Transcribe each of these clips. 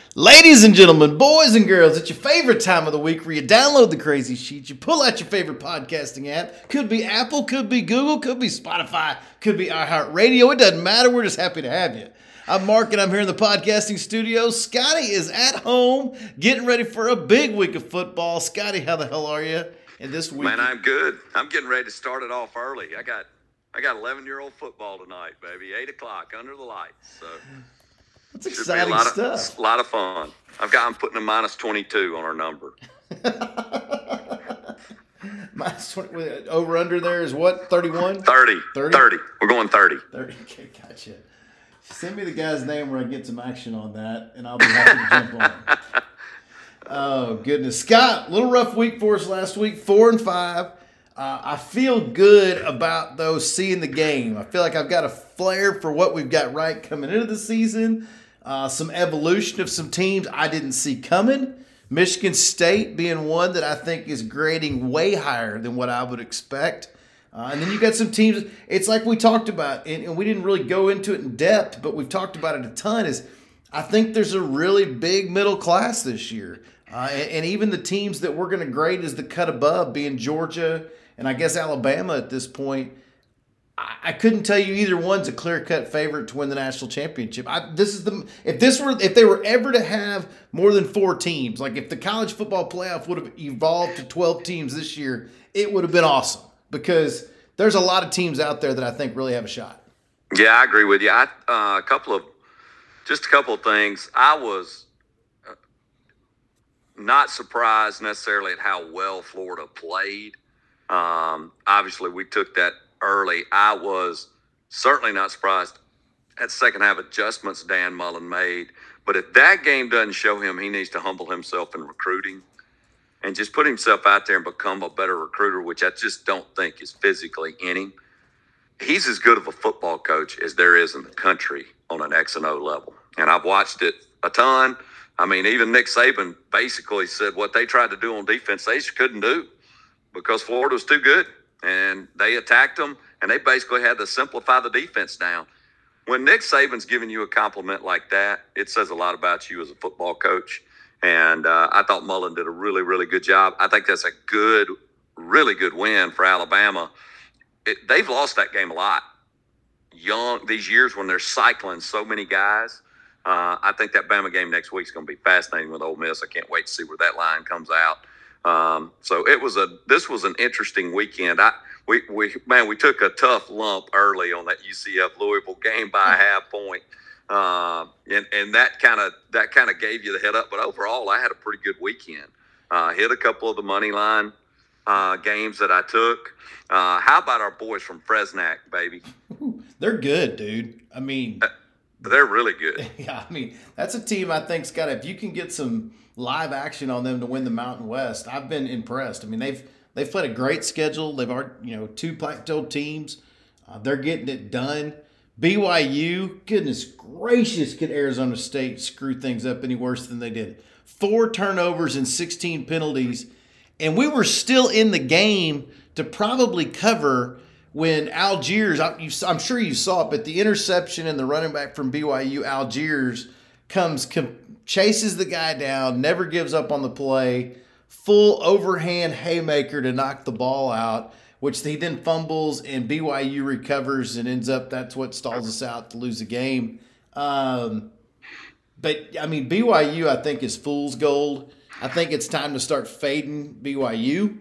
Ladies and gentlemen, boys and girls, it's your favorite time of the week where you download the Crazy Sheet, you pull out your favorite podcasting app. Could be Apple, could be Google, could be Spotify, could be iHeartRadio. It doesn't matter. We're just happy to have you. I'm Mark, and I'm here in the podcasting studio. Scotty is at home getting ready for a big week of football. Scotty, how the hell are you in this week? Man, I'm good. I'm getting ready to start it off early. I got 11-year-old football tonight, baby. 8 o'clock under the lights. So that's exciting stuff. A lot of fun. I'm putting a minus 22 on our number. Minus 20, over under there is what? 31? 30. 30. We're going 30. 30. Okay, gotcha. Send me the guy's name where I get some action on that, and I'll be happy to jump on. Oh, goodness. Scott, little rough week for us last week, 4-5. I feel good about those seeing the game. I feel like I've got a flair for what we've got right coming into the season. Some evolution of some teams I didn't see coming. Michigan State being one that I think is grading way higher than what I would expect. And then you got some teams, it's like we talked about, and we didn't really go into it in depth, but we've talked about it a ton, is I think there's a really big middle class this year. And even the teams that we're going to grade as the cut above, being Georgia and I guess Alabama at this point, I couldn't tell you either one's a clear-cut favorite to win the national championship. If they were ever to have more than 4 teams, like if the college football playoff would have evolved to 12 teams this year, it would have been awesome because there's a lot of teams out there that I think really have a shot. Yeah, I agree with you. A couple of things. I was not surprised necessarily at how well Florida played. Obviously, we took that early. I was certainly not surprised at second half adjustments Dan Mullen made. But if that game doesn't show him, he needs to humble himself in recruiting and just put himself out there and become a better recruiter, which I just don't think is physically in him. He's as good of a football coach as there is in the country on an X and O level. And I've watched it a ton. I mean, even Nick Saban basically said what they tried to do on defense, they just couldn't do because Florida was too good. And they attacked them, and they basically had to simplify the defense down. When Nick Saban's giving you a compliment like that, it says a lot about you as a football coach. And I thought Mullen did a really, really good job. I think that's a really good win for Alabama. They've lost that game a lot. These years when they're cycling so many guys. I think that Bama game next week is going to be fascinating with Ole Miss. I can't wait to see where that line comes out. So this was an interesting weekend. We took a tough lump early on that UCF Louisville game by a half point. And that kind of gave you the head up, but overall I had a pretty good weekend. Hit a couple of the money line, games that I took. How about our boys from Fresnac, baby? They're good, dude. I mean, they're really good. Yeah. I mean, that's a team I think, Scott, if you can get some live action on them to win the Mountain West, I've been impressed. I mean, they've played a great schedule. They've already, 2 plateau teams. They're getting it done. BYU, goodness gracious, could Arizona State screw things up any worse than they did? 4 turnovers and 16 penalties, and we were still in the game to probably cover when Algiers, I'm sure you saw it, but the interception and the running back from BYU, Algiers, chases the guy down, never gives up on the play, full overhand haymaker to knock the ball out, which he then fumbles and BYU recovers and ends up, that's what stalls us out to lose the game. But, I mean, BYU, I think, is fool's gold. I think it's time to start fading BYU.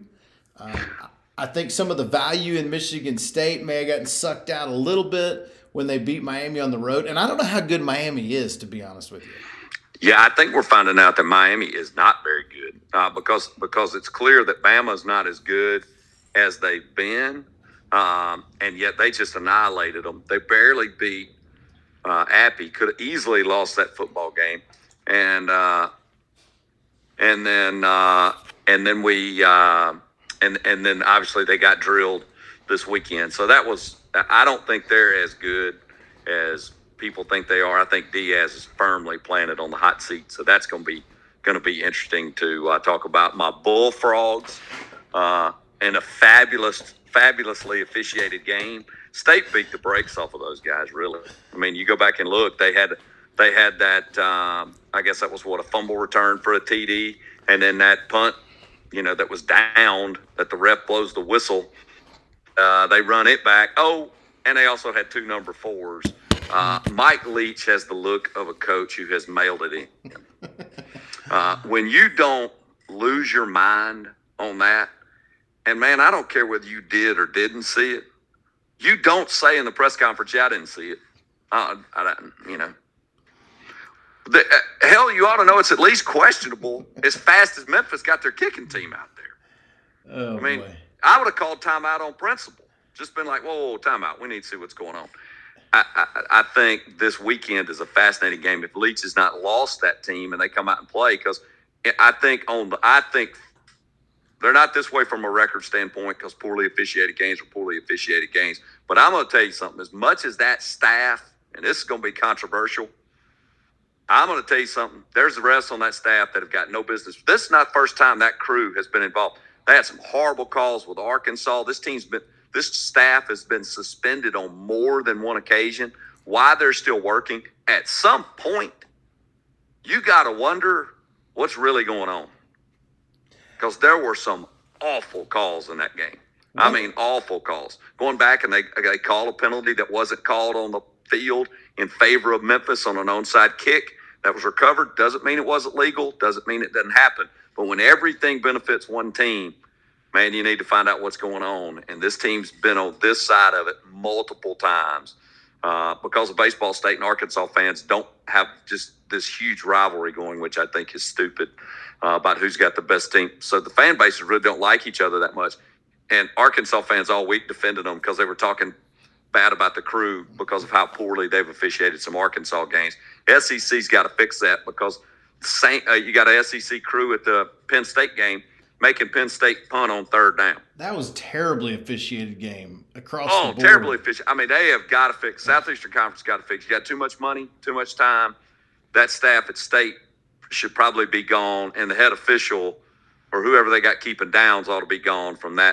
I think some of the value in Michigan State may have gotten sucked out a little bit when they beat Miami on the road. And I don't know how good Miami is, to be honest with you. Yeah, I think we're finding out that Miami is not very good because it's clear that Bama's not as good as they've been, and yet they just annihilated them. They barely beat Appy. Could have easily lost that football game, and then obviously they got drilled this weekend. So I don't think they're as good as people think they are. I think Diaz is firmly planted on the hot seat, so that's going to be interesting to talk about. My Bullfrogs in a fabulously officiated game. State beat the brakes off of those guys. Really, I mean, you go back and look. They had that I guess that was a fumble return for a TD. And then that punt, that was downed, that the ref blows the whistle. They run it back. Oh, and they also had 2 number 4s. Mike Leach has the look of a coach who has mailed it in. When you don't lose your mind on that, and man, I don't care whether you did or didn't see it. You don't say in the press conference, "Yeah, I didn't see it." Hell, you ought to know it's at least questionable. As fast as Memphis got their kicking team out there. Oh, boy. I would have called timeout on principle. Just been like, whoa, timeout. We need to see what's going on. I think this weekend is a fascinating game. If Leach has not lost that team and they come out and play, because I think they're not this way from a record standpoint because poorly officiated games are poorly officiated games. But I'm going to tell you something. As much as that staff, and this is going to be controversial, I'm going to tell you something. There's the rest on that staff that have got no business. This is not the first time that crew has been involved. They had some horrible calls with Arkansas. This staff has been suspended on more than one occasion. Why they're still working? At some point, you got to wonder what's really going on. Because there were some awful calls in that game. I mean, awful calls. Going back and they call a penalty that wasn't called on the field in favor of Memphis on an onside kick that was recovered. Doesn't mean it wasn't legal. Doesn't mean it didn't happen. But when everything benefits one team, man, you need to find out what's going on. And this team's been on this side of it multiple times because of baseball state and Arkansas fans don't have just this huge rivalry going, which I think is stupid about who's got the best team. So the fan bases really don't like each other that much. And Arkansas fans all week defended them because they were talking bad about the crew because of how poorly they've officiated some Arkansas games. SEC's got to fix that because you got an SEC crew at the Penn State game making Penn State punt on 3rd down. That was terribly officiated game across the board. Oh, terribly officiated. I mean, they have got to fix. Southeastern Conference got to fix. You got too much money, too much time. That staff at State should probably be gone, and the head official or whoever they got keeping downs ought to be gone from that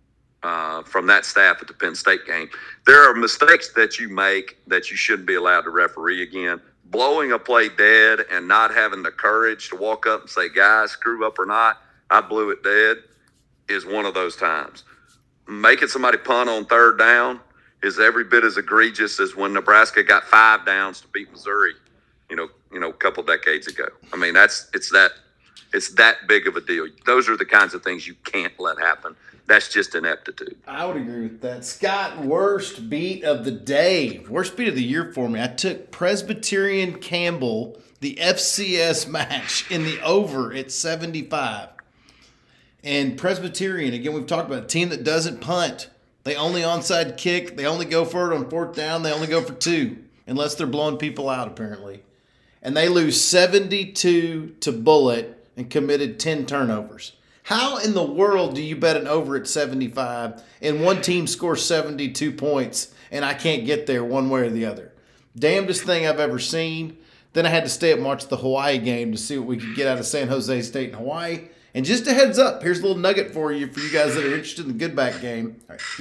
staff at the Penn State game. There are mistakes that you make that you shouldn't be allowed to referee again. Blowing a play dead and not having the courage to walk up and say, guys, screw up or not, I blew it dead, is one of those times. Making somebody punt on 3rd down is every bit as egregious as when Nebraska got 5 downs to beat Missouri, a couple decades ago. I mean, it's that big of a deal. Those are the kinds of things you can't let happen. That's just ineptitude. I would agree with that. Scott, worst beat of the day. Worst beat of the year for me. I took Presbyterian Campbell, the FCS match, in the over at 75. And Presbyterian, again, we've talked about a team that doesn't punt. They only onside kick. They only go for it on 4th down. They only go for 2, unless they're blowing people out, apparently. And they lose 72 to Bullitt and committed 10 turnovers. How in the world do you bet an over at 75 and one team scores 72 points and I can't get there one way or the other? Damnedest thing I've ever seen. Then I had to stay up and watch the Hawaii game to see what we could get out of San Jose State and Hawaii. And just a heads up, here's a little nugget for you guys that are interested in the get back game.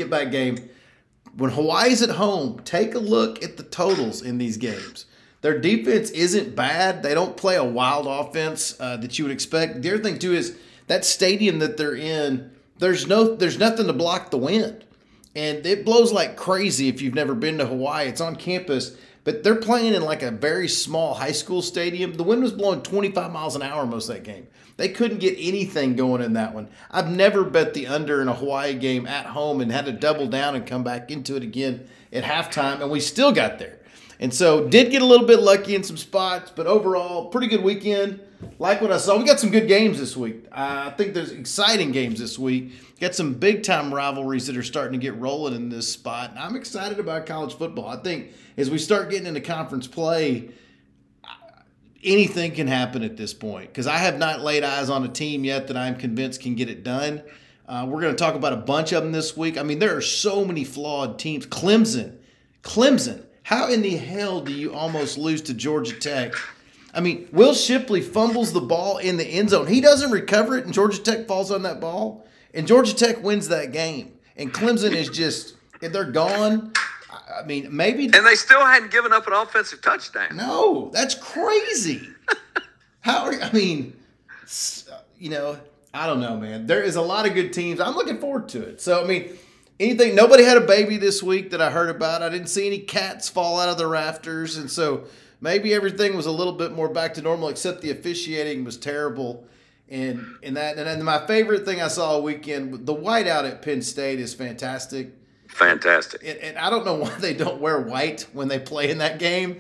When Hawaii's at home, take a look at the totals in these games. Their defense isn't bad. They don't play a wild offense that you would expect. The other thing, too, is that stadium that they're in, there's nothing to block the wind. And it blows like crazy if you've never been to Hawaii. It's on campus, but they're playing in like a very small high school stadium. The wind was blowing 25 miles an hour most of that game. They couldn't get anything going in that one. I've never bet the under in a Hawaii game at home and had to double down and come back into it again at halftime, and we still got there. And so did get a little bit lucky in some spots, but overall, pretty good weekend. Like what I saw. We got some good games this week. I think there's exciting games this week. Got some big-time rivalries that are starting to get rolling in this spot. And I'm excited about college football. I think as we start getting into conference play, anything can happen at this point because I have not laid eyes on a team yet that I'm convinced can get it done. We're going to talk about a bunch of them this week. I mean, there are so many flawed teams. Clemson. How in the hell do you almost lose to Georgia Tech? I mean, Will Shipley fumbles the ball in the end zone. He doesn't recover it, and Georgia Tech falls on that ball. And Georgia Tech wins that game. And Clemson is just, they're gone. I mean, maybe. And they still hadn't given up an offensive touchdown. No, that's crazy. I mean, I don't know, man. There is a lot of good teams. I'm looking forward to it. So, I mean, nobody had a baby this week that I heard about. I didn't see any cats fall out of the rafters. And so maybe everything was a little bit more back to normal, except the officiating was terrible. And that. And then my favorite thing I saw all weekend, the whiteout at Penn State is fantastic. Fantastic. And I don't know why they don't wear white when they play in that game.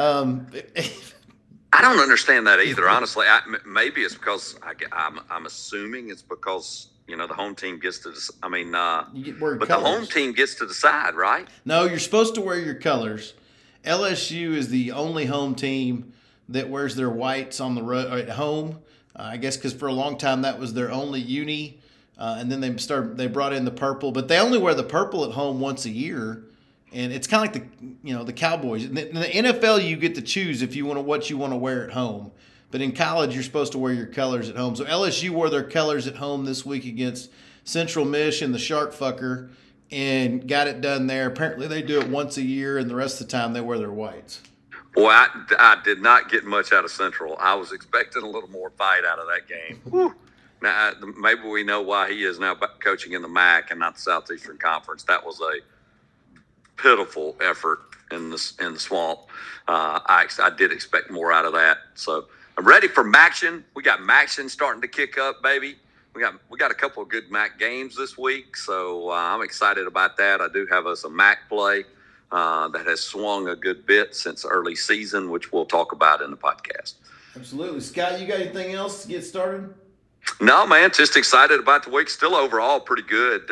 I don't understand that either, honestly. Maybe it's because I'm assuming it's because the home team gets to. But the home team gets to decide, right? No, you're supposed to wear your colors. LSU is the only home team that wears their whites on the road at home. I guess because for a long time that was their only uni, and then they brought in the purple, but they only wear the purple at home once a year. And it's kind of like the Cowboys. In the NFL, you get to choose if you want what you want to wear at home. But in college, you're supposed to wear your colors at home. So LSU wore their colors at home this week against Central Mich and the Shark Fucker and got it done there. Apparently, they do it once a year, and the rest of the time they wear their whites. Boy, I did not get much out of Central. I was expecting a little more fight out of that game. Whew. Now, maybe we know why he is now coaching in the MAC and not the Southeastern Conference. That was a pitiful effort in the swamp. I did expect more out of that. So I'm ready for Maction. We got Maction starting to kick up, baby. We got a couple of good MAC games this week, so I'm excited about that. I do have us a MAC play that has swung a good bit since early season, which we'll talk about in the podcast. Absolutely. Scott, you got anything else to get started? No, man, just excited about the week. Still overall pretty good.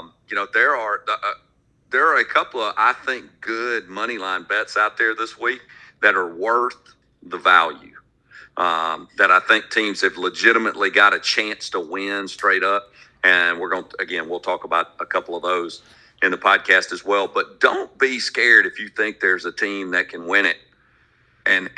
There are a couple of, I think, good money line bets out there this week that are worth the value. That I think teams have legitimately got a chance to win straight up. And we'll talk about a couple of those in the podcast as well. But don't be scared if you think there's a team that can win it and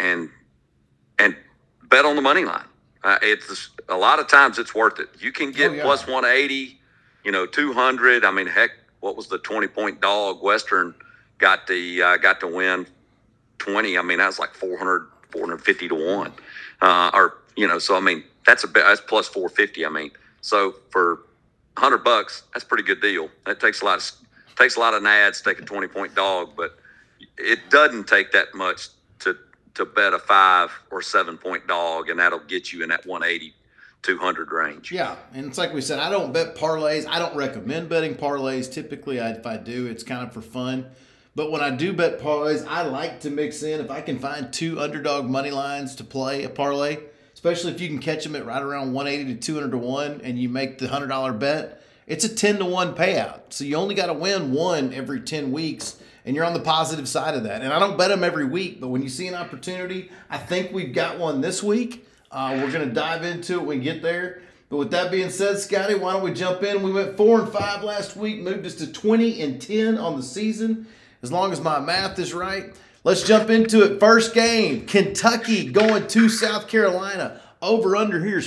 bet on the money line. It's a lot of times it's worth it. You can get plus 180, 200. I mean, heck, what was the 20-point dog? Western got to win 20. I mean, that was like 400, 450 to 1. So I mean, that's plus 450. I mean, so for $100, that's a pretty good deal. That takes a lot of nads to take a 20-point dog, but it doesn't take that much to bet a 5 or 7-point dog, and that'll get you in that 180, 200 range. Yeah, and it's like we said, I don't bet parlays. I don't recommend betting parlays. Typically, if I do, it's kind of for fun. But when I do bet parlays, I like to mix in, if I can find 2 underdog money lines to play a parlay, especially if you can catch them at right around 180 to 200 to 1 and you make the $100 bet, it's a 10 to 1 payout. So you only got to win one every 10 weeks, and you're on the positive side of that. And I don't bet them every week, but when you see an opportunity, I think we've got one this week. We're going to dive into it when we get there. But with that being said, Scotty, why don't we jump in? We went 4-5 last week, moved us to 20-10 on the season, as long as my math is right. Let's jump into it. First game, Kentucky going to South Carolina. Over under here is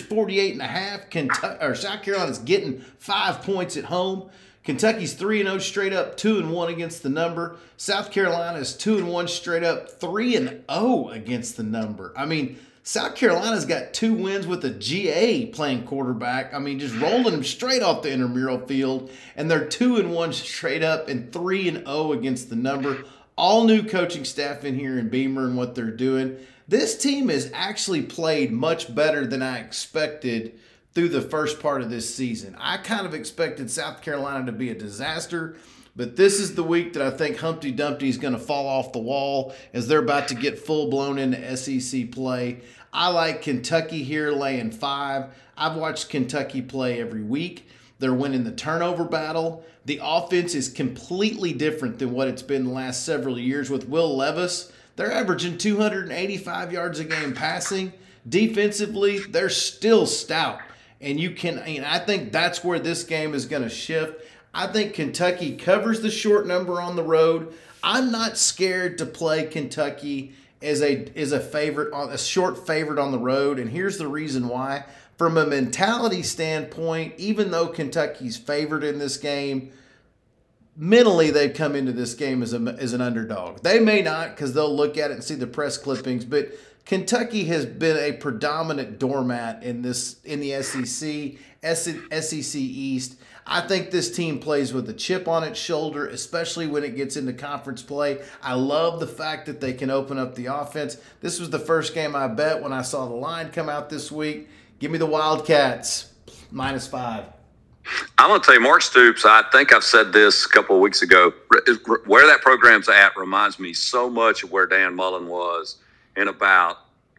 48.5. South Carolina's getting 5 points at home. Kentucky's 3-0 straight up, 2-1 against the number. South Carolina is 2-1 straight up, 3-0 against the number. I mean, South Carolina's got 2 wins with a GA playing quarterback. I mean, just rolling them straight off the intramural field. And they're 2-1 straight up and 3-0 against the number. All new coaching staff in here in Beamer and what they're doing. This team has actually played much better than I expected through the first part of this season. I kind of expected South Carolina to be a disaster, but this is the week that I think Humpty Dumpty is going to fall off the wall as they're about to get full-blown into SEC play. I like Kentucky here laying 5. I've watched Kentucky play every week. They're winning the turnover battle. The offense is completely different than what it's been the last several years with Will Levis. They're averaging 285 yards a game passing. Defensively, they're still stout. And I think that's where this game is going to shift. I think Kentucky covers the short number on the road. I'm not scared to play Kentucky as a favorite, a short favorite on the road. And here's the reason why. From a mentality standpoint, even though Kentucky's favored in this game, mentally they've come into this game as an underdog. They may not, because they'll look at it and see the press clippings, but Kentucky has been a predominant doormat in the SEC, SEC East. I think this team plays with a chip on its shoulder, especially when it gets into conference play. I love the fact that they can open up the offense. This was the first game I bet when I saw the line come out this week. Give me the Wildcats, -5. I'm going to tell you, Mark Stoops, I think I've said this a couple of weeks ago, where that program's at reminds me so much of where Dan Mullen was in about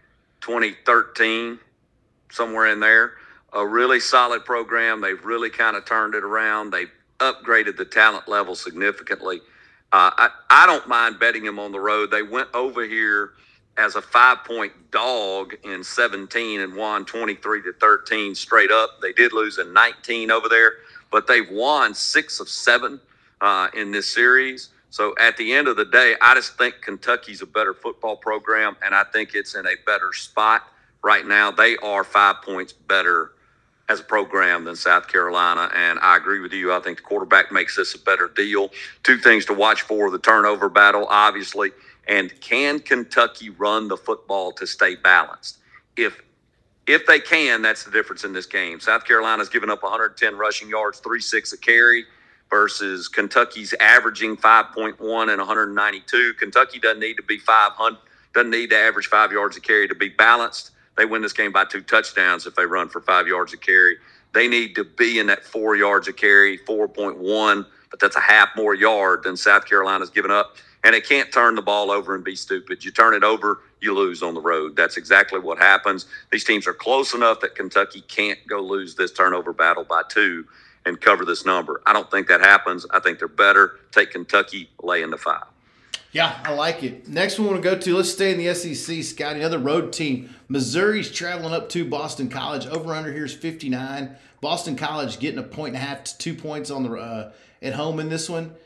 2013, somewhere in there. A really solid program. They've really kind of turned it around. They've upgraded the talent level significantly. I don't mind betting them on the road. They went over here as a 5-point dog in 17 and won 23-13 straight up. They did lose in 19 over there, but they've won 6 of 7 in this series. So at the end of the day, I just think Kentucky's a better football program, and I think it's in a better spot right now. They are 5 points better as a program than South Carolina, and I agree with you. I think the quarterback makes this a better deal. 2 things to watch for: the turnover battle, obviously, and can Kentucky run the football to stay balanced? If they can, that's the difference in this game. South Carolina's given up 110 rushing yards, 3.6 a carry, versus Kentucky's averaging 5.1 and 192. Kentucky doesn't need to be 500, doesn't need to average 5 yards a carry to be balanced. They win this game by 2 touchdowns if they run for 5 yards a carry. They need to be in that 4 yards a carry, 4.1, but that's a half more yard than South Carolina's given up. And they can't turn the ball over and be stupid. You turn it over, you lose on the road. That's exactly what happens. These teams are close enough that Kentucky can't go lose this turnover battle by 2 and cover this number. I don't think that happens. I think they're better. Take Kentucky, lay in the 5. Yeah, I like it. Next one we'll go to, let's stay in the SEC, Scotty. Another road team. Missouri's traveling up to Boston College. Over-under here is 59. Boston College getting 1.5 to 2 points on the at home in this one.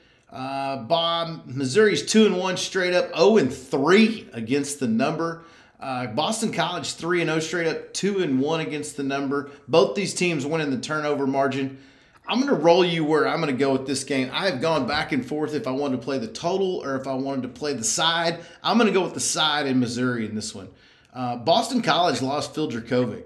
Missouri's 2-1 straight up, 0-3 against the number. Boston College 3-0 straight up, 2-1 against the number. Both these teams winning the turnover margin. I'm going to roll you where I'm going to go with this game. I have gone back and forth if I wanted to play the total or if I wanted to play the side. I'm going to go with the side in Missouri in this one. Boston College lost Phil Dracovic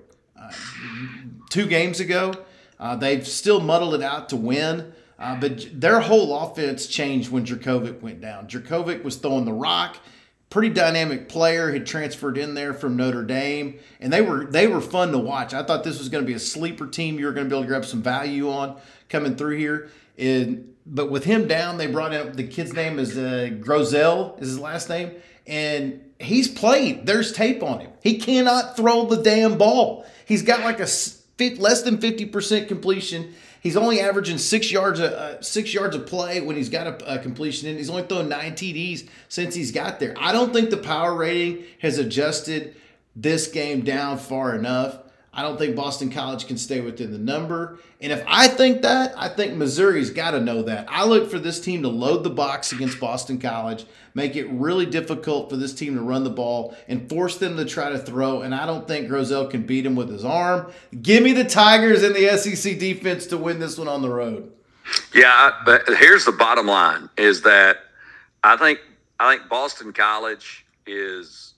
2 games ago. They've still muddled it out to win, but their whole offense changed when Dracovic went down. Dracovic was throwing the rock. Pretty dynamic player, had transferred in there from Notre Dame, and they were fun to watch. I thought this was going to be a sleeper team you were going to be able to grab some value on coming through here. But with him down, they brought in, the kid's name is Grosel is his last name, and he's played. There's tape on him. He cannot throw the damn ball. He's got like a less than 50% completion. He's only averaging 6 yards of play when he's got a completion in. He's only thrown 9 TDs since he's got there. I don't think the power rating has adjusted this game down far enough. I don't think Boston College can stay within the number. And if I think that, I think Missouri's got to know that. I look for this team to load the box against Boston College, make it really difficult for this team to run the ball, and force them to try to throw. And I don't think Grosel can beat him with his arm. Give me the Tigers and the SEC defense to win this one on the road. Yeah, but here's the bottom line, is that I think Boston College is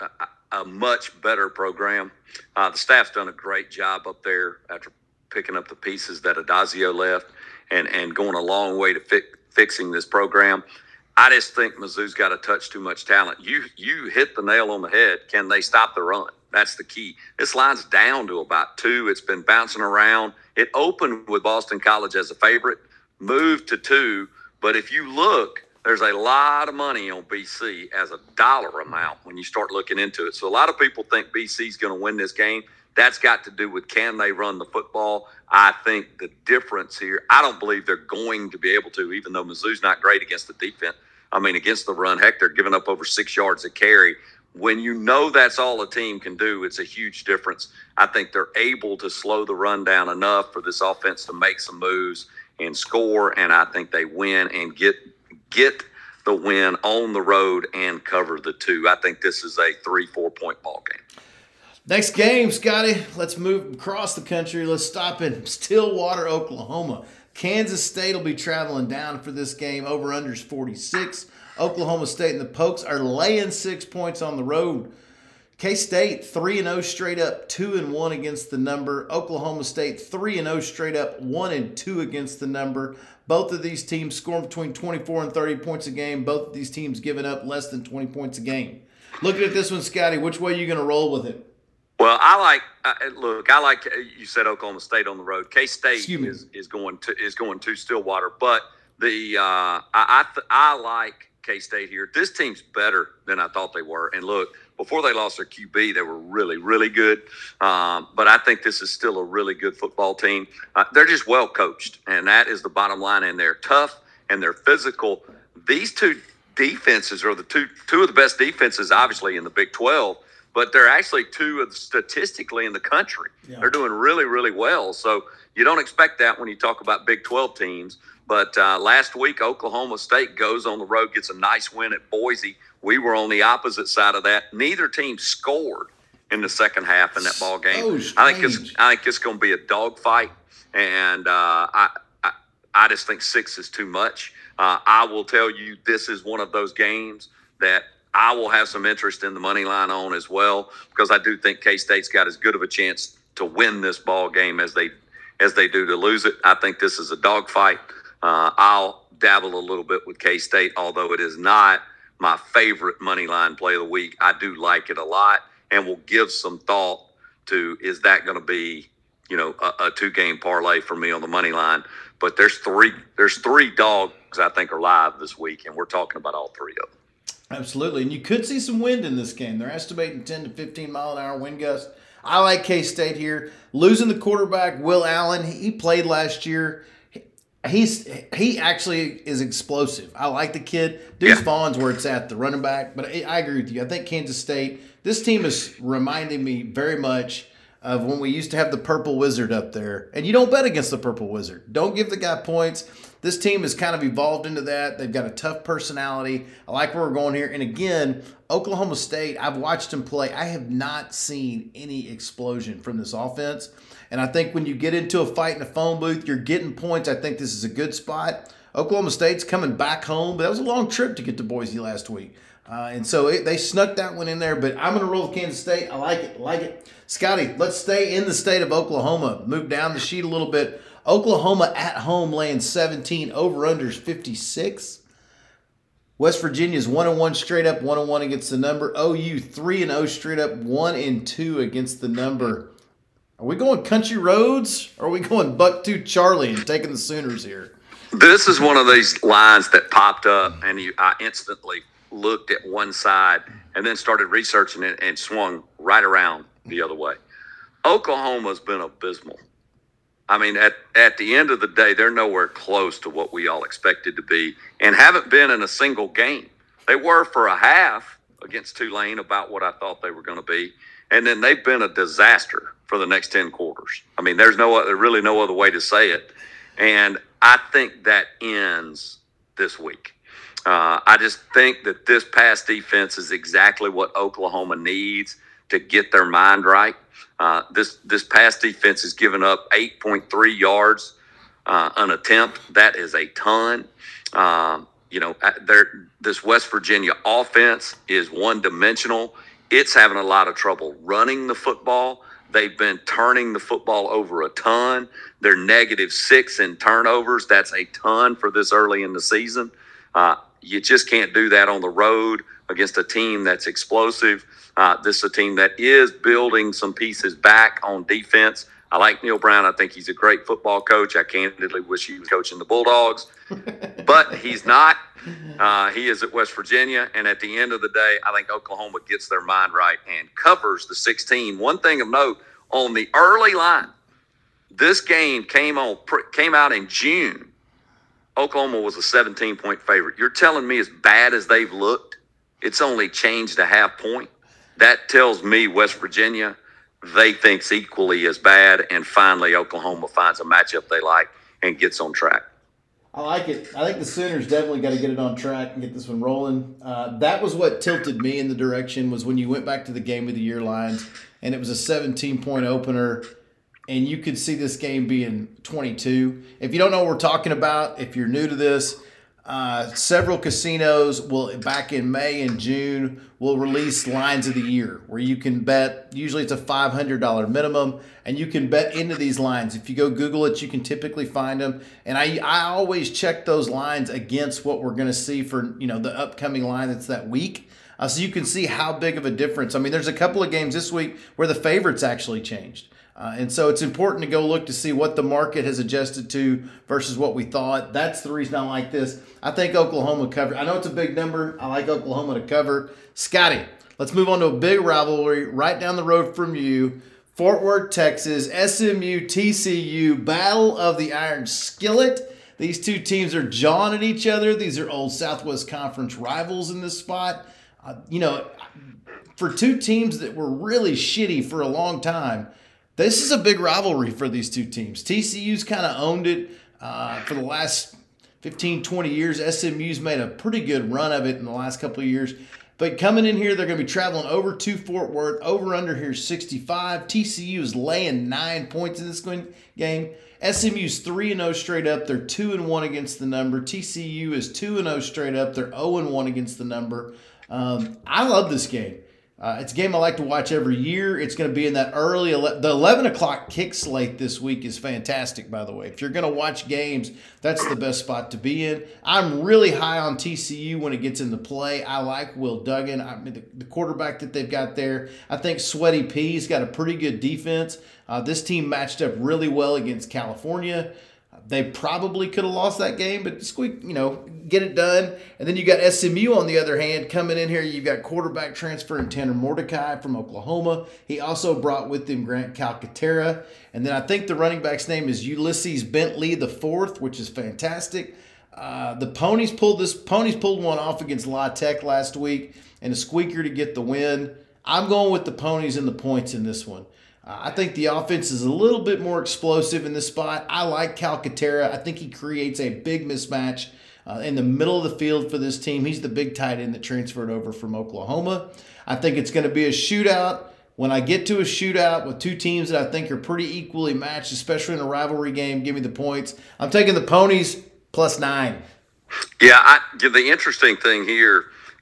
a much better program. The staff's done a great job up there after picking up the pieces that Adazio left and going a long way to fixing this program. I just think Mizzou's got a touch too much talent. You hit the nail on the head. Can they stop the run? That's the key. This line's down to about 2. It's been bouncing around. It opened with Boston College as a favorite, moved to 2. But if you look, there's a lot of money on BC as a dollar amount when you start looking into it. So a lot of people think BC's going to win this game. That's got to do with, can they run the football? I think the difference here, I don't believe they're going to be able to, even though Mizzou's not great against the defense. I mean, against the run. Heck, they're giving up over 6 yards a carry. When you know that's all a team can do, it's a huge difference. I think they're able to slow the run down enough for this offense to make some moves and score, and I think they win and get the win on the road and cover the 2. I think this is a 3-4 point ball game. Next game, Scotty. Let's move across the country. Let's stop in Stillwater, Oklahoma. Kansas State will be traveling down for this game. Over-under is 46. Oklahoma State and the Pokes are laying 6 points on the road. K-State 3-0 straight up, 2-1 against the number. Oklahoma State 3-0 straight up, 1-2 against the number. Both of these teams scoring between 24 and 30 points a game. Both of these teams giving up less than 20 points a game. Looking at this one, Scotty, which way are you going to roll with it? Well, I like you said Oklahoma State on the road. K-State is going to Stillwater, but I like K-State here. This team's better than I thought they were. And look, before they lost their QB, they were really, really good. But I think this is still a really good football team. They're just well coached, and that is the bottom line. And they're tough and they're physical. These two defenses are the two of the best defenses, obviously, in the Big 12. But they're actually two of statistically in the country. Yeah. They're doing really, really well. So you don't expect that when you talk about Big 12 teams. But last week, Oklahoma State goes on the road, gets a nice win at Boise. We were on the opposite side of that. Neither team scored in the second half in that ball game. I think it's going to be a dogfight, and I just think 6 is too much. I will tell you, this is one of those games that I will have some interest in the money line on as well, because I do think K-State's got as good of a chance to win this ball game as they do to lose it. I think this is a dogfight. I'll dabble a little bit with K-State, although it is not my favorite money line play of the week. I do like it a lot, and will give some thought to, is that going to be, a 2-game parlay for me on the money line? But there's three dogs I think are live this week, and we're talking about all 3 of them. Absolutely, and you could see some wind in this game. They're estimating 10 to 15 mile an hour wind gusts. I like K-State here. Losing the quarterback, Will Allen, he played last year. He actually is explosive. I like the kid. Deuce Vaughn's where it's at, the running back. But I agree with you. I think Kansas State, this team is reminding me very much of when we used to have the Purple Wizard up there. And you don't bet against the Purple Wizard. Don't give the guy points. This team has kind of evolved into that. They've got a tough personality. I like where we're going here. And again, Oklahoma State, I've watched them play. I have not seen any explosion from this offense. And I think when you get into a fight in a phone booth, you're getting points. I think this is a good spot. Oklahoma State's coming back home, but that was a long trip to get to Boise last week. And so they snuck that one in there, but I'm going to roll with Kansas State. I like it. Scotty, let's stay in the state of Oklahoma. Move down the sheet a little bit. Oklahoma at home laying 17, over-unders 56. West Virginia's 1-1 straight up, 1-1 against the number. OU 3-0 straight up, 1-2 against the number. Are we going country roads, or are we going Buck-2 Charlie and taking the Sooners here? This is one of these lines that popped up, and I instantly looked at one side and then started researching it and swung right around the other way. Oklahoma's been abysmal. I mean, at the end of the day, they're nowhere close to what we all expected to be, and haven't been in a single game. They were for a half against Tulane, about what I thought they were going to be, and then they've been a disaster for the next 10 quarters. I mean, there's really no other way to say it, and I think that ends this week. I just think that this pass defense is exactly what Oklahoma needs to get their mind right. This pass defense has given up 8.3 yards an attempt. That is a ton. This West Virginia offense is one-dimensional. It's having a lot of trouble running the football. They've been turning the football over a ton. They're -6 in turnovers. That's a ton for this early in the season. You just can't do that on the road against a team that's explosive. This is a team that is building some pieces back on defense. I like Neil Brown. I think he's a great football coach. I candidly wish he was coaching the Bulldogs, but he's not. He is at West Virginia, and at the end of the day, I think Oklahoma gets their mind right and covers the 16. One thing of note on the early line, this game came out in June. Oklahoma was a 17-point favorite. You're telling me as bad as they've looked, it's only changed a half point? That tells me West Virginia, they think's equally as bad, and finally Oklahoma finds a matchup they like and gets on track. I like it. I think the Sooners definitely got to get it on track and get this one rolling. That was what tilted me in the direction, was when you went back to the game of the year lines, and it was a 17-point opener, and you could see this game being 22. If you don't know what we're talking about, if you're new to this, several casinos will, back in May and June, will release lines of the year where you can bet. Usually it's a $500 minimum, and you can bet into these lines. If you go Google it, you can typically find them. And I always check those lines against what we're going to see for the upcoming line that's that week. So you can see how big of a difference. I mean, there's a couple of games this week where the favorites actually changed. And so it's important to go look to see what the market has adjusted to versus what we thought. That's the reason I like this. I think Oklahoma covered. I know it's a big number. I like Oklahoma to cover. Scotty, let's move on to a big rivalry right down the road from you. Fort Worth, Texas, SMU, TCU, Battle of the Iron Skillet. These two teams are jawing at each other. These are old Southwest Conference rivals in this spot. For two teams that were really shitty for a long time, this is a big rivalry for these two teams. TCU's kind of owned it for the last 15, 20 years. SMU's made a pretty good run of it in the last couple of years. But coming in here, they're going to be traveling over to Fort Worth. Over under here 65. TCU is laying 9 points in this game. SMU's 3-0 straight up. They're 2-1 against the number. TCU is 2-0 straight up. They're 0-1 against the number. I love this game. It's a game I like to watch every year. It's going to be in that early, the 11 o'clock kick slate this week is fantastic, by the way. If you're going to watch games, that's the best spot to be in. I'm really high on TCU when it gets into play. I like Will Duggan, the quarterback that they've got there. I think Sweaty P's got a pretty good defense. This team matched up really well against California. They probably could have lost that game, but get it done. And then you got SMU on the other hand coming in here. You've got quarterback transfer and Tanner Mordecai from Oklahoma. He also brought with him Grant Calcaterra. And then I think the running back's name is Ulysses Bentley IV, which is fantastic. The Ponies pulled one off against La Tech last week and a squeaker to get the win. I'm going with the Ponies and the points in this one. I think the offense is a little bit more explosive in this spot. I like Calcaterra. I think he creates a big mismatch in the middle of the field for this team. He's the big tight end that transferred over from Oklahoma. I think it's going to be a shootout. When I get to a shootout with two teams that I think are pretty equally matched, especially in a rivalry game, give me the points. I'm taking the Ponies +9. Yeah, the interesting thing here,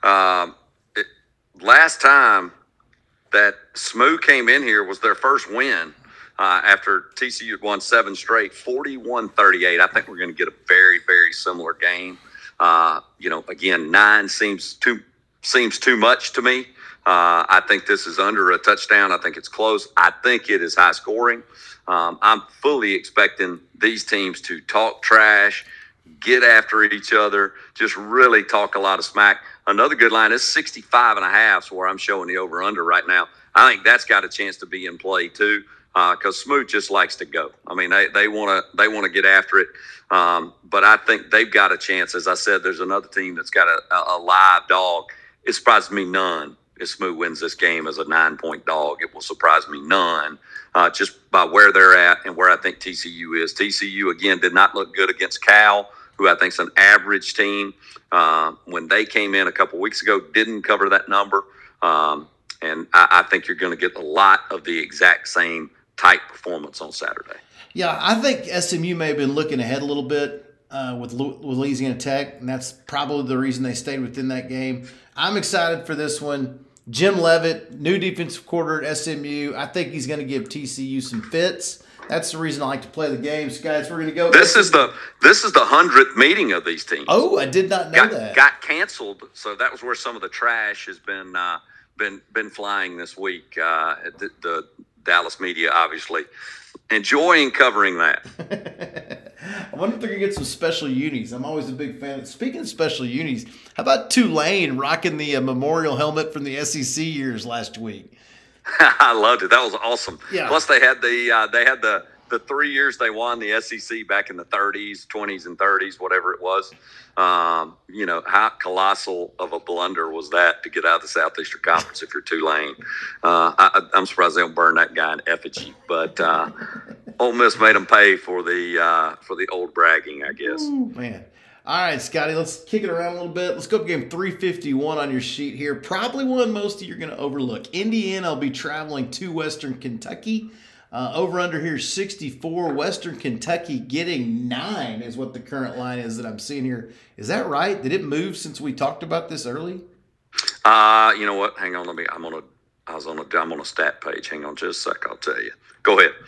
last time that SMU came in here was their first win after TCU had won 7 straight, 41-38. I think we're going to get a very, very similar game. Again, 9 seems too much to me. I think this is under a touchdown. I think it's close. I think it is high scoring. I'm fully expecting these teams to talk trash, get after each other, just really talk a lot of smack. Another good line is 65.5 is where I'm showing the over-under right now. I think that's got a chance to be in play too, because Smoot just likes to go. I mean, they want to get after it, but I think they've got a chance. As I said, there's another team that's got a live dog. It surprises me none if Smoot wins this game as a 9-point dog. It will surprise me none, just by where they're at and where I think TCU is. TCU again did not look good against Cal, who I think is an average team. When they came in a couple weeks ago, didn't cover that number. And I think you're going to get a lot of the exact same type performance on Saturday. Yeah, I think SMU may have been looking ahead a little bit with Louisiana Tech, and that's probably the reason they stayed within that game. I'm excited for this one. Jim Leavitt, new defensive coordinator at SMU. I think he's going to give TCU some fits. That's the reason I like to play the games, guys. We're going to go. This is the 100th meeting of these teams. Oh, I did not know that. Got canceled, so that was where some of the trash has been flying this week. The Dallas media obviously enjoying covering that. I wonder if they're going to get some special unis. I'm always a big fan. Speaking of special unis, how about Tulane rocking the memorial helmet from the SEC years last week? I loved it. That was awesome. Yeah. Plus, they had the 3 years they won the SEC back in the 30s, 20s, and 30s, whatever it was. How colossal of a blunder was that to get out of the Southeastern Conference if you're Tulane? I'm surprised they don't burn that guy in effigy. But Ole Miss made them pay for the old bragging, I guess. Ooh, man. All right, Scotty, let's kick it around a little bit. Let's go to game 351 on your sheet here. Probably one most of you are going to overlook. Indiana will be traveling to Western Kentucky. Over under here 64. Western Kentucky getting 9 is what the current line is that I'm seeing here. Is that right? Did it move since we talked about this early? You know what? Hang on, I'm on a stat page. Hang on just a sec. I'll tell you. Go ahead.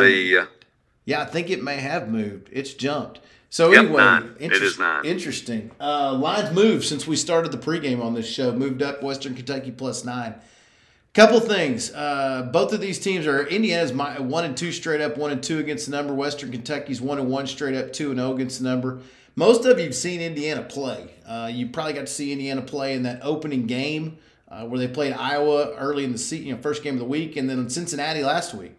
Yeah, I think it may have moved. It's jumped. So Yep, anyway, 9. It is 9. Interesting. Lines moved since we started the pregame on this show. Moved up Western Kentucky +9. Couple things. Both of these teams are Indiana's 1-2 straight up, 1-2 against the number. Western Kentucky's 1-1 straight up, 2-0 against the number. Most of you've seen Indiana play. You probably got to see Indiana play in that opening game where they played Iowa early in the season, first game of the week, and then Cincinnati last week.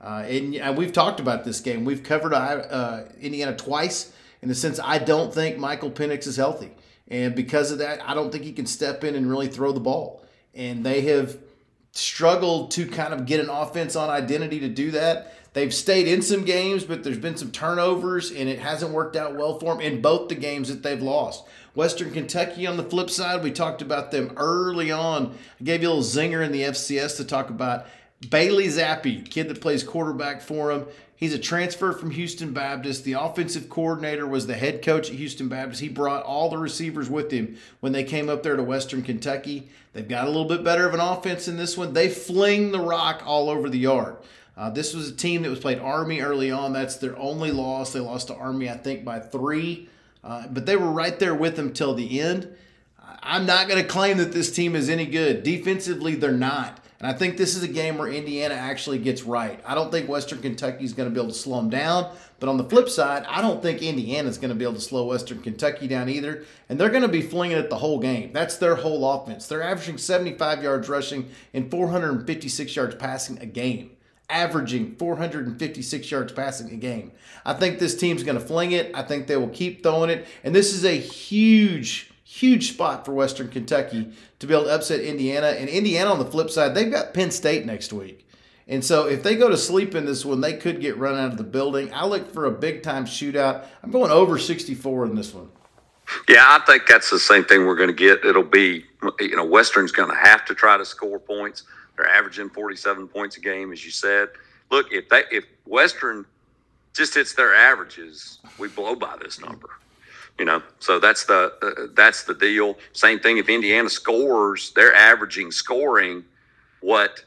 And we've talked about this game. We've covered Indiana twice in the sense I don't think Michael Penix is healthy, and because of that, I don't think he can step in and really throw the ball. And they have struggled to kind of get an offense on identity to do that. They've stayed in some games, but there's been some turnovers, and it hasn't worked out well for them in both the games that they've lost. Western Kentucky, on the flip side, we talked about them early on. I gave you a little zinger in the FCS to talk about. Bailey Zappi, kid that plays quarterback for him. He's a transfer from Houston Baptist. The offensive coordinator was the head coach at Houston Baptist. He brought all the receivers with him when they came up there to Western Kentucky. They've got a little bit better of an offense in this one. They fling the rock all over the yard. This was a team that was played Army early on. That's their only loss. They lost to Army, I think, by 3. But they were right there with them till the end. I'm not going to claim that this team is any good. Defensively, they're not. And I think this is a game where Indiana actually gets right. I don't think Western Kentucky is going to be able to slow them down. But on the flip side, I don't think Indiana is going to be able to slow Western Kentucky down either. And they're going to be flinging it the whole game. That's their whole offense. They're averaging 75 yards rushing and 456 yards passing a game. Averaging 456 yards passing a game. I think this team's going to fling it. I think they will keep throwing it. And this is a huge spot for Western Kentucky to be able to upset Indiana. And Indiana, on the flip side, they've got Penn State next week. And so if they go to sleep in this one, they could get run out of the building. I look for a big-time shootout. I'm going over 64 in this one. Yeah, I think that's the same thing we're going to get. It'll be, Western's going to have to try to score points. They're averaging 47 points a game, as you said. Look, if Western just hits their averages, we blow by this number. So that's the deal. Same thing if Indiana scores, they're averaging scoring what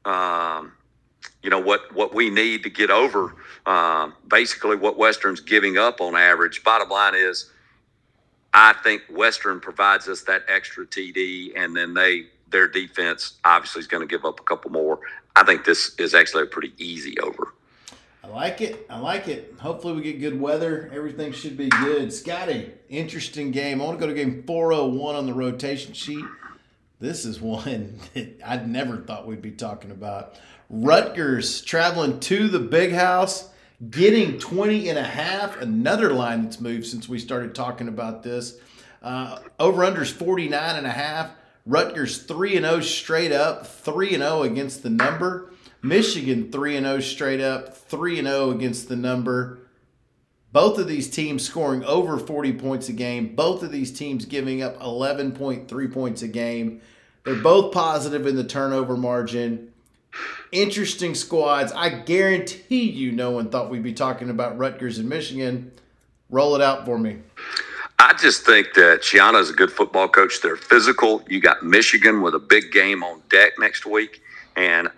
we need to get over basically what Western's giving up on average. Bottom line is, I think Western provides us that extra TD, and then their defense obviously is going to give up a couple more. I think this is actually a pretty easy over. I like it. Hopefully we get good weather. Everything should be good. Scotty, interesting game. I want to go to game 401 on the rotation sheet. This is one that I never thought we'd be talking about. Rutgers traveling to the Big House, getting 20.5. Another line that's moved since we started talking about this. Over-under's 49.5. Rutgers 3-0 straight up, 3-0 against the number. Michigan 3-0 straight up, 3-0 against the number. Both of these teams scoring over 40 points a game. Both of these teams giving up 11.3 points a game. They're both positive in the turnover margin. Interesting squads. I guarantee you no one thought we'd be talking about Rutgers and Michigan. Roll it out for me. I just think that Shiano is a good football coach. They're physical. You got Michigan with a big game on deck next week. And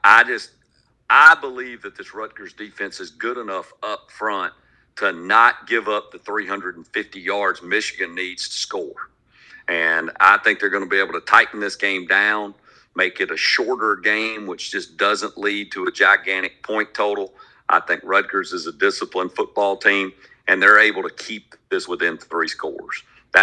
I believe that this Rutgers defense is good enough up front to not give up the 350 yards Michigan needs to score. And I think they're going to be able to tighten this game down, make it a shorter game, which just doesn't lead to a gigantic point total. I think Rutgers is a disciplined football team, and they're able to keep this within 3 scores.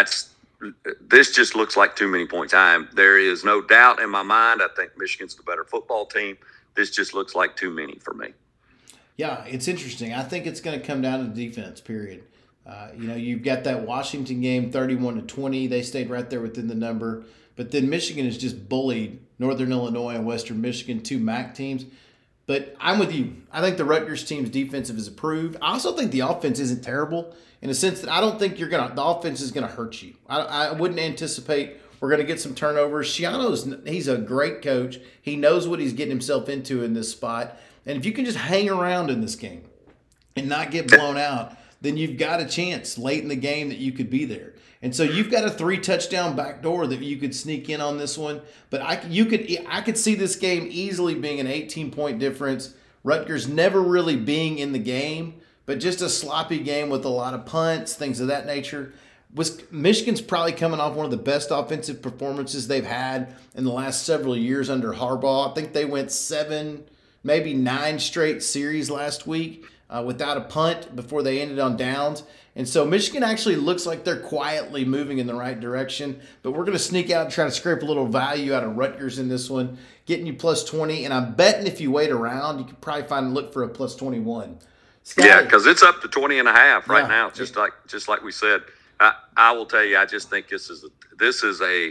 This just looks like too many points. There is no doubt in my mind. I think Michigan's the better football team. This just looks like too many for me. Yeah, it's interesting. I think it's going to come down to defense, period. You've got that Washington game, 31-20. They stayed right there within the number. But then Michigan has just bullied Northern Illinois and Western Michigan, 2 MAC teams. But I'm with you. I think the Rutgers team's defensive is improved. I also think the offense isn't terrible in a sense that I don't think the offense is going to hurt you. I wouldn't anticipate we're going to get some turnovers. Shiano's, he's a great coach. He knows what he's getting himself into in this spot. And if you can just hang around in this game and not get blown out, then you've got a chance late in the game that you could be there. And so you've got a 3-touchdown backdoor that you could sneak in on this one. But I could see this game easily being an 18-point difference. Rutgers never really being in the game, but just a sloppy game with a lot of punts, things of that nature. Michigan's probably coming off one of the best offensive performances they've had in the last several years under Harbaugh. I think they went 7, maybe 9 straight series last week without a punt before they ended on downs. And so Michigan actually looks like they're quietly moving in the right direction. But we're going to sneak out and try to scrape a little value out of Rutgers in this one, getting you plus 20. And I'm betting if you wait around, you could probably look for a plus 21. Scotty, yeah, because it's up to 20.5 right now, just like we said. I will tell you, I just think this is a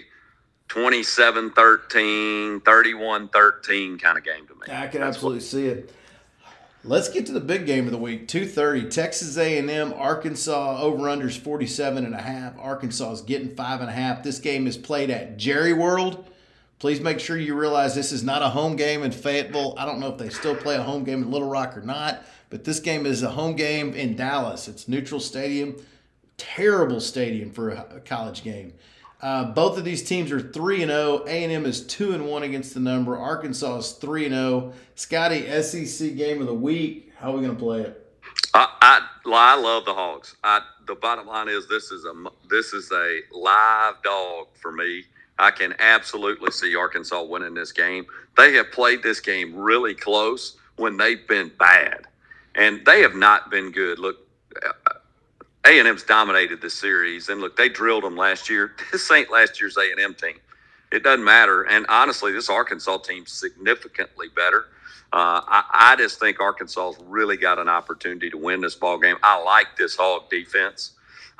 27-13, 31-13 kind of game to me. I can absolutely see it. Let's get to the big game of the week. 2:30, Texas A&M, Arkansas, over-unders 47.5. Arkansas is getting 5.5. This game is played at Jerry World. Please make sure you realize this is not a home game in Fayetteville. I don't know if they still play a home game in Little Rock or not, but this game is a home game in Dallas. It's neutral stadium. Terrible stadium for a college game. Both of these teams are 3-0. A&M is 2-1 against the number. Arkansas is 3-0. Scotty, SEC game of the week. How are we going to play it? I love the Hogs. The bottom line is this is a live dog for me. I can absolutely see Arkansas winning this game. They have played this game really close when they've been bad, and they have not been good. Look, A&M's dominated this series, and look, they drilled them last year. This ain't last year's A&M team. It doesn't matter, and honestly, this Arkansas team's significantly better. I just think Arkansas's really got an opportunity to win this ball game. I like this Hog defense,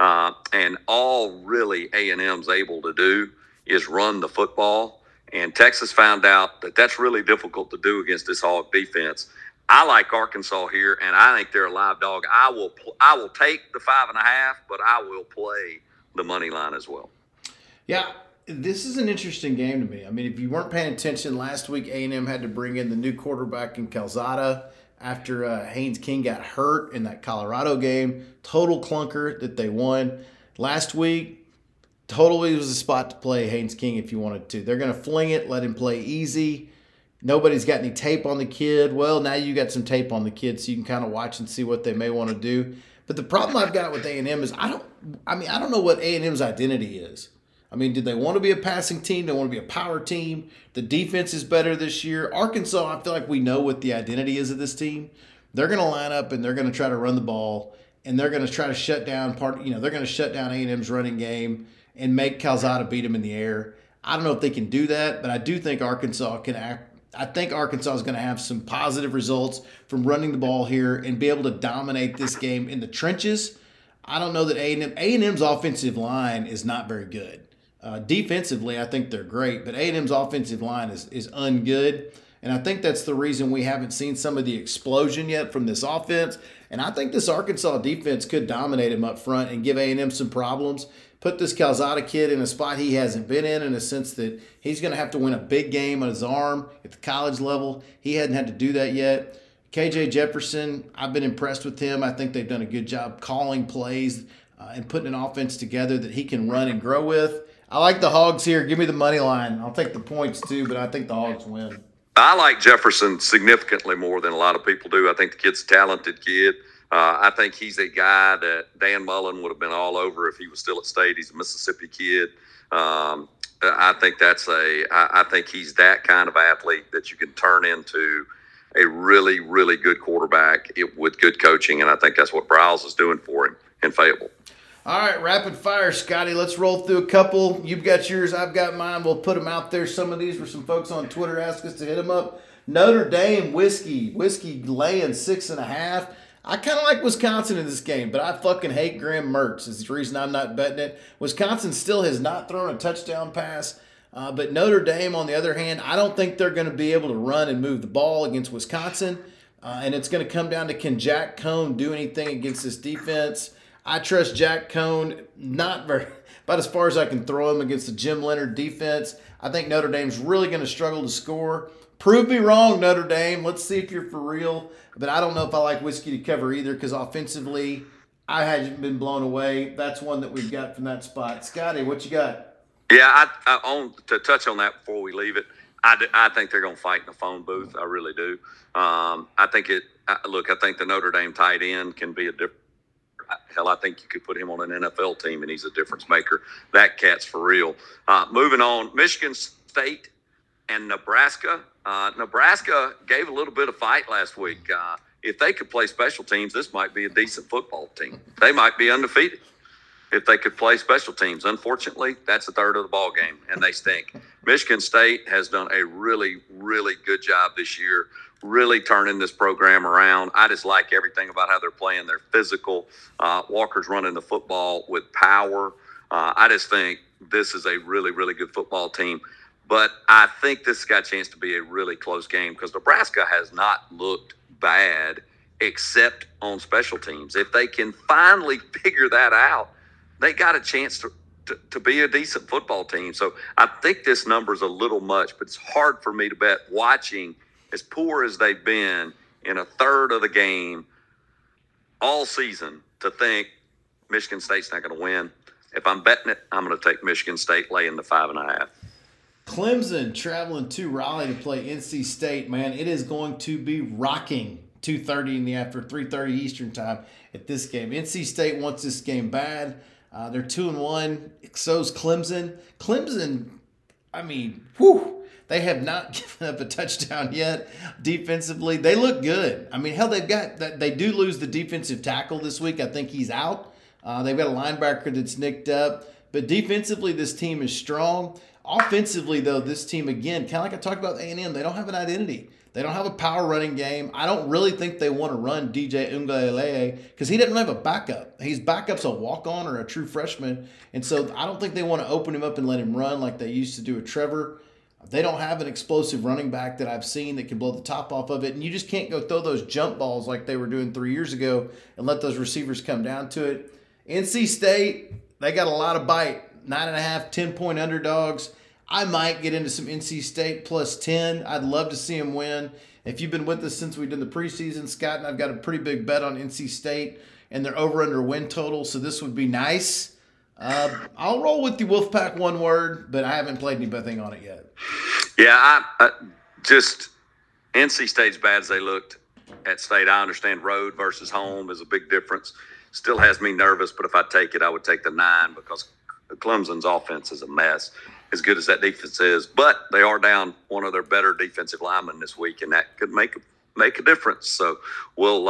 and all really A&M's able to do is run the football, and Texas found out that that's really difficult to do against this Hog defense. I like Arkansas here, and I think they're a live dog. I will take the 5.5, but I will play the money line as well. Yeah, this is an interesting game to me. I mean, if you weren't paying attention, last week A&M had to bring in the new quarterback in Calzada after Haynes King got hurt in that Colorado game. Total clunker that they won. Last week, totally was a spot to play Haynes King if you wanted to. They're going to fling it, let him play easy. Nobody's got any tape on the kid. Well, now you got some tape on the kid, so you can kind of watch and see what they may want to do. But the problem I've got with A&M is I don't know what A&M's identity is. I mean, did they want to be a passing team? Do they want to be a power team? The defense is better this year. Arkansas, I feel like we know what the identity is of this team. They're going to line up and they're going to try to run the ball, and they're going to try to shut down they're going to shut down A&M's running game and make Calzada beat them in the air. I don't know if they can do that, but I do think Arkansas can act. I think Arkansas is going to have some positive results from running the ball here and be able to dominate this game in the trenches. I don't know that A&M's offensive line is not very good. Defensively, I think they're great, but A&M's offensive line is ungood. And I think that's the reason we haven't seen some of the explosion yet from this offense. And I think this Arkansas defense could dominate him up front and give A&M some problems. Put this Calzada kid in a spot he hasn't been in a sense that he's going to have to win a big game on his arm at the college level. He hadn't had to do that yet. KJ Jefferson, I've been impressed with him. I think they've done a good job calling plays and putting an offense together that he can run and grow with. I like the Hogs here. Give me the money line. I'll take the points too, but I think the Hogs win. I like Jefferson significantly more than a lot of people do. I think the kid's a talented kid. I think he's a guy that Dan Mullen would have been all over if he was still at State. He's a Mississippi kid. I think I think he's that kind of athlete that you can turn into a really, really good quarterback with good coaching, and I think that's what Briles is doing for him in Fayetteville. All right, rapid fire, Scotty. Let's roll through a couple. You've got yours, I've got mine. We'll put them out there. Some of these were some folks on Twitter asked us to hit them up. Notre Dame whiskey laying 6.5. I kind of like Wisconsin in this game, but I fucking hate Graham Mertz. Is the reason I'm not betting it. Wisconsin still has not thrown a touchdown pass, but Notre Dame, on the other hand, I don't think they're going to be able to run and move the ball against Wisconsin, and it's going to come down to can Jack Cohn do anything against this defense. I trust Jack Cohn not very, about as far as I can throw him against the Jim Leonard defense. I think Notre Dame's really going to struggle to score. Prove me wrong, Notre Dame. Let's see if you're for real. But I don't know if I like whiskey to cover either because offensively, I haven't been blown away. That's one that we've got from that spot. Scotty, what you got? Yeah, to touch on that before we leave it, I think they're going to fight in the phone booth. I really do. I think I think the Notre Dame tight end can be a different. Hell, I think you could put him on an NFL team and he's a difference maker. That cat's for real. Moving on, Michigan State and Nebraska. Nebraska gave a little bit of fight last week. If they could play special teams, this might be a decent football team. They might be undefeated if they could play special teams. Unfortunately, that's a third of the ball game, and they stink. Michigan State has done a really, really good job this year, really turning this program around. I just like everything about how they're playing. They're physical. Walker's running the football with power. I just think this is a really, really good football team. But I think this has got a chance to be a really close game because Nebraska has not looked bad except on special teams. If they can finally figure that out, they got a chance to be a decent football team. So I think this number is a little much, but it's hard for me to bet watching as poor as they've been in a third of the game all season to think Michigan State's not going to win. If I'm betting it, I'm going to take Michigan State laying the 5.5. Clemson traveling to Raleigh to play NC State. Man, it is going to be rocking. 2:30 in the after 3:30 Eastern time at this game. NC State wants this game bad. They're 2-1. So's Clemson. Clemson, I mean, they have not given up a touchdown yet. Defensively, they look good. I mean, hell, they've got that. They do lose the defensive tackle this week. I think he's out. They've got a linebacker that's nicked up. But defensively, this team is strong. Offensively, though, this team, again, kind of like I talked about A&M, they don't have an identity. They don't have a power running game. I don't really think they want to run DJ Uiagalelei because he doesn't have a backup. His backup's a walk-on or a true freshman. And so I don't think they want to open him up and let him run like they used to do with Trevor. They don't have an explosive running back that I've seen that can blow the top off of it. And you just can't go throw those jump balls like they were doing 3 years ago and let those receivers come down to it. NC State, they got a lot of bite. 9.5, 10-point underdogs. I might get into some NC State plus 10. I'd love to see them win. If you've been with us since we did the preseason, Scott and I've got a pretty big bet on NC State and their over-under win total, so this would be nice. I'll roll with the Wolfpack one word, but I haven't played anything on it yet. Yeah, I just NC State's bad as they looked at State. I understand road versus home is a big difference. Still has me nervous, but if I take it, I would take the 9 because Clemson's offense is a mess. As good as that defense is, but they are down one of their better defensive linemen this week, and that could make a difference. So we'll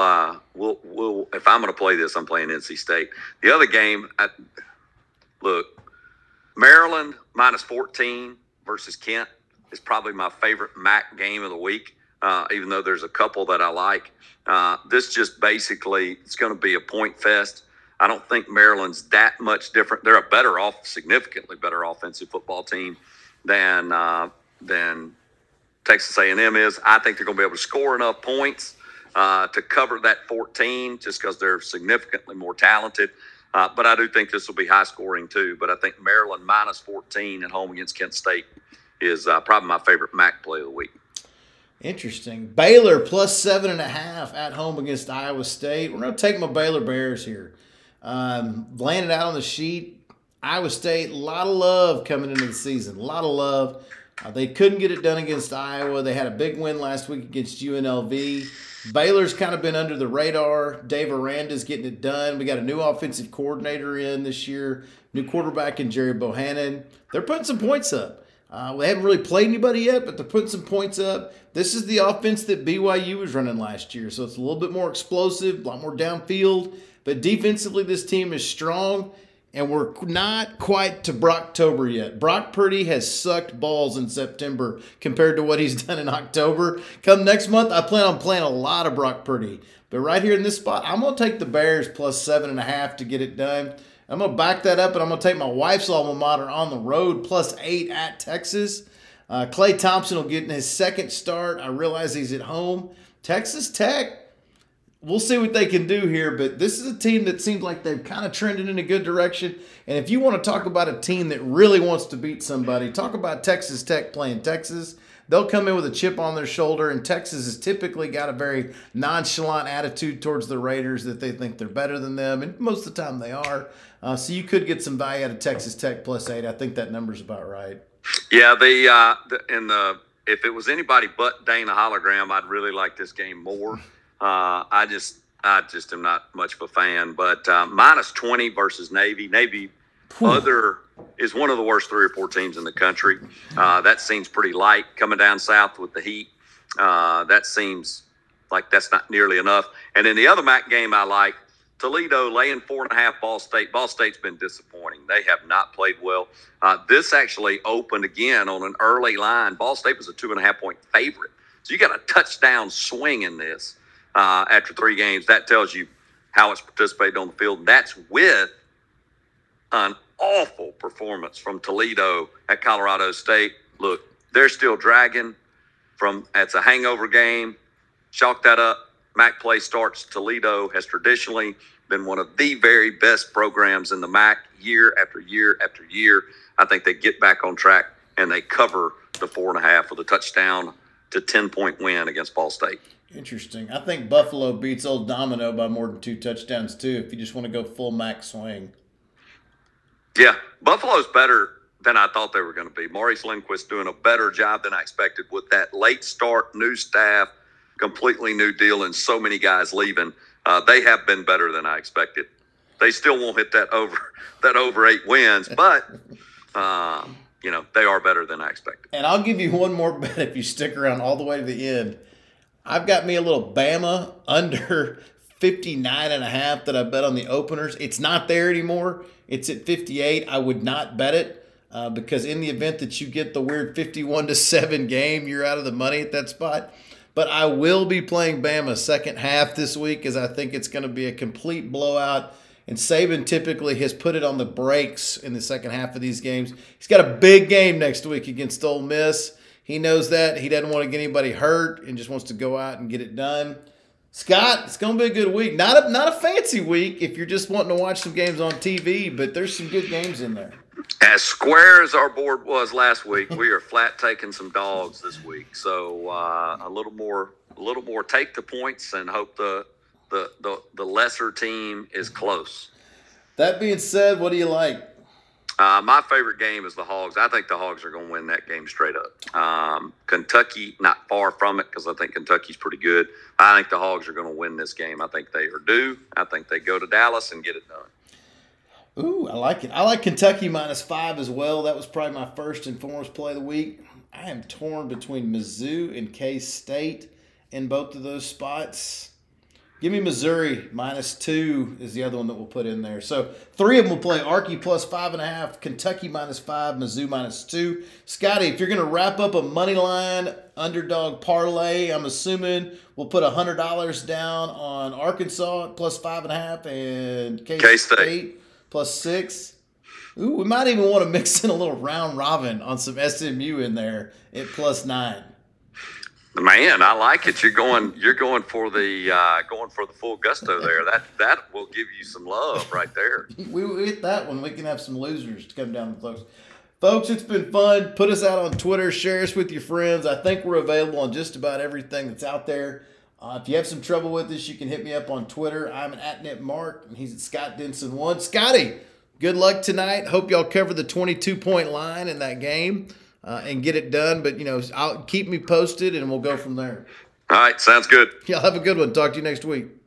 if I'm going to play this, I'm playing NC State. The other game, look, Maryland minus 14 versus Kent is probably my favorite MAC game of the week. Even though there's a couple that I like, this just basically it's going to be a point fest. I don't think Maryland's that much different. They're a significantly better offensive football team than Texas A&M is. I think they're going to be able to score enough points to cover that 14 just because they're significantly more talented. But I do think this will be high scoring too. But I think Maryland minus 14 at home against Kent State is probably my favorite MAC play of the week. Interesting. Baylor plus 7.5 at home against Iowa State. We're going to take my Baylor Bears here. Laying it out on the sheet, Iowa State, a lot of love coming into the season. A lot of love. They couldn't get it done against Iowa. They had a big win last week against UNLV. Baylor's kind of been under the radar. Dave Aranda's getting it done. We got a new offensive coordinator in this year, new quarterback in Jerry Bohannon. They're putting some points up. They haven't really played anybody yet, but they're putting some points up. This is the offense that BYU was running last year, so it's a little bit more explosive, a lot more downfield. But defensively, this team is strong, and we're not quite to Brocktober yet. Brock Purdy has sucked balls in September compared to what he's done in October. Come next month, I plan on playing a lot of Brock Purdy. But right here in this spot, I'm going to take the Bears plus 7.5 to get it done. I'm going to back that up, and I'm going to take my wife's alma mater on the road plus 8 at Texas. Klay Thompson will get in his second start. I realize he's at home. Texas Tech, we'll see what they can do here, but this is a team that seems like they've kind of trended in a good direction. And if you want to talk about a team that really wants to beat somebody, talk about Texas Tech playing Texas. they'll come in with a chip on their shoulder, and Texas has typically got a very nonchalant attitude towards the Raiders that they think they're better than them, and most of the time they are. So you could get some value out of Texas Tech +8. I think that number's about right. Yeah, if it was anybody but Dana Hologram, I'd really like this game more. I just am not much of a fan. But -20 versus Navy. Navy is one of the worst 3 or 4 teams in the country. That seems pretty light coming down south with the heat. That seems like that's not nearly enough. And then the other MAC game I like, Toledo laying 4.5 Ball State. Ball State's been disappointing. They have not played well. This actually opened again on an early line. Ball State was a 2.5-point favorite. So you got a touchdown swing in this after 3 games. That tells you how it's participated on the field. That's with an awful performance from Toledo at Colorado State. Look, they're still dragging it's a hangover game. Chalk that up. MAC play starts. Toledo has traditionally been one of the very best programs in the MAC year after year after year. I think they get back on track and they cover the 4.5 with a touchdown to 10-point win against Ball State. Interesting. I think Buffalo beats Old Domino by more than 2 touchdowns too, if you just want to go full MAC swing. Yeah, Buffalo's better than I thought they were going to be. Maurice Lindquist doing a better job than I expected with that late start, new staff, completely new deal, and so many guys leaving. They have been better than I expected. They still won't hit that over 8 wins, but they are better than I expected. And I'll give you one more bet if you stick around all the way to the end. I've got me a little Bama under 59.5 that I bet on the openers. It's not there anymore. It's at 58. I would not bet it because in the event that you get the weird 51-7 game, you're out of the money at that spot. But I will be playing Bama second half this week as I think it's going to be a complete blowout. And Saban typically has put it on the brakes in the second half of these games. He's got a big game next week against Ole Miss. He knows that. He doesn't want to get anybody hurt and just wants to go out and get it done. Scott, it's going to be a good week. Not a fancy week if you're just wanting to watch some games on TV, but there's some good games in there. As square as our board was last week, we are flat taking some dogs this week. So a little more take the points and hope the lesser team is close. That being said, what do you like? My favorite game is the Hogs. I think the Hogs are going to win that game straight up. Kentucky, not far from it because I think Kentucky's pretty good. I think the Hogs are going to win this game. I think they are due. I think they go to Dallas and get it done. Ooh, I like it. I like Kentucky -5 as well. That was probably my first and foremost play of the week. I am torn between Mizzou and K-State in both of those spots. Give me Missouri -2 is the other one that we'll put in there. So 3 of them will play. Arky +5.5, Kentucky -5, Mizzou -2. Scotty, if you're going to wrap up a money line underdog parlay, I'm assuming we'll put $100 down on Arkansas at +5.5 and K-State +6. Ooh, we might even want to mix in a little round robin on some SMU in there at +9. Man, I like it. You're going for the full gusto there. That will give you some love right there. We hit that one. We can have some losers to come down with folks. Folks, it's been fun. Put us out on Twitter. Share us with your friends. I think we're available on just about everything that's out there. If you have some trouble with us, you can hit me up on Twitter. I'm at @NetMark, and he's at Scott Denson1. Scotty, good luck tonight. Hope y'all cover the 22-point line in that game. And get it done. But, I'll keep me posted, and we'll go from there. All right. Sounds good. Y'all have a good one. Talk to you next week.